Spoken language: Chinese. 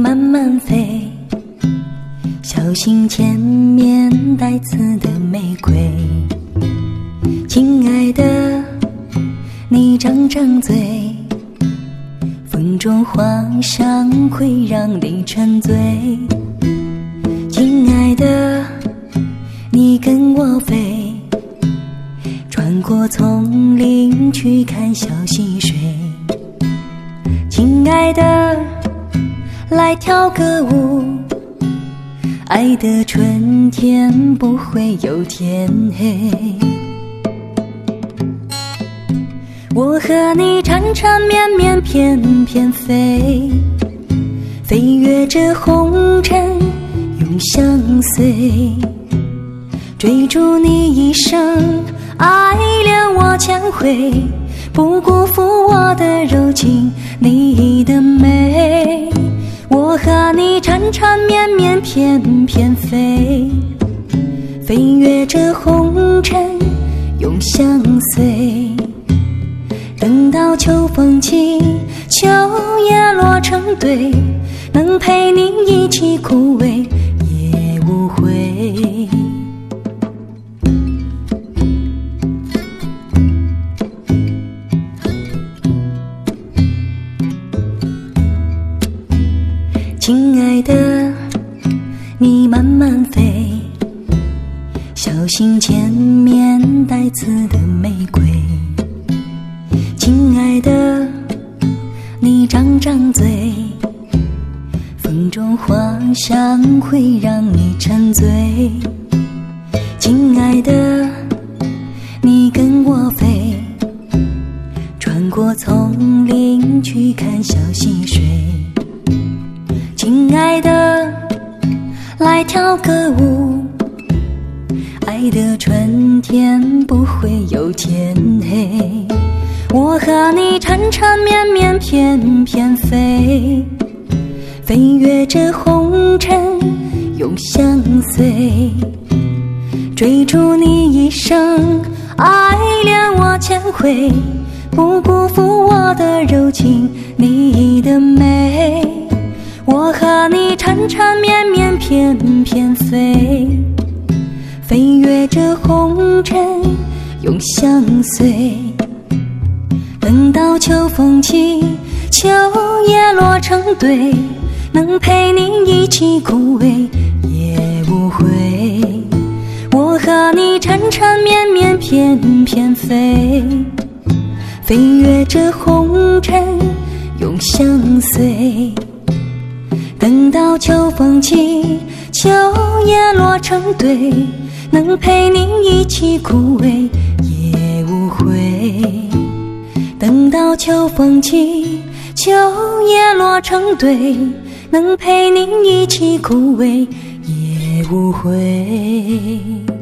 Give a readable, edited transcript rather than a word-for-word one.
慢慢飞，小心前面带刺的玫瑰。亲爱的，你张张嘴，风中花香会让你沉醉。亲爱的，你跟我飞，穿过丛林去看小溪水。亲爱的，来跳个舞，爱的春天不会有天黑。我和你缠缠绵绵翩翩飞，飞越这红尘永相随，追逐你一生，爱恋我千回，不辜负我的柔情，你的美。我和你缠缠绵绵翩翩飞，飞越这红尘永相随。等到秋风起，秋叶落成堆，能陪你一起枯萎也无悔。亲爱的，你慢慢飞，小心前面带刺的玫瑰。亲爱的，你张张嘴，风中花香会让你沉醉。亲爱的，你跟我飞，穿过丛林去看小溪水。亲爱的，来跳个舞，爱的春天不会有天黑。我和你缠缠绵绵翩翩飞，飞越这红尘永相随，追逐你一生，爱恋我千回，不辜负我的柔情，你的美。我和你缠缠绵绵翩翩飞，飞越这红尘永相随。等到秋风起，秋叶落成堆，能陪你一起枯萎也无悔。我和你缠缠绵绵翩翩飞，飞越这红尘永相随。等到秋风起，秋叶落成堆，能陪你一起枯萎也无悔。等到秋风起，秋叶落成堆，能陪你一起枯萎也无悔。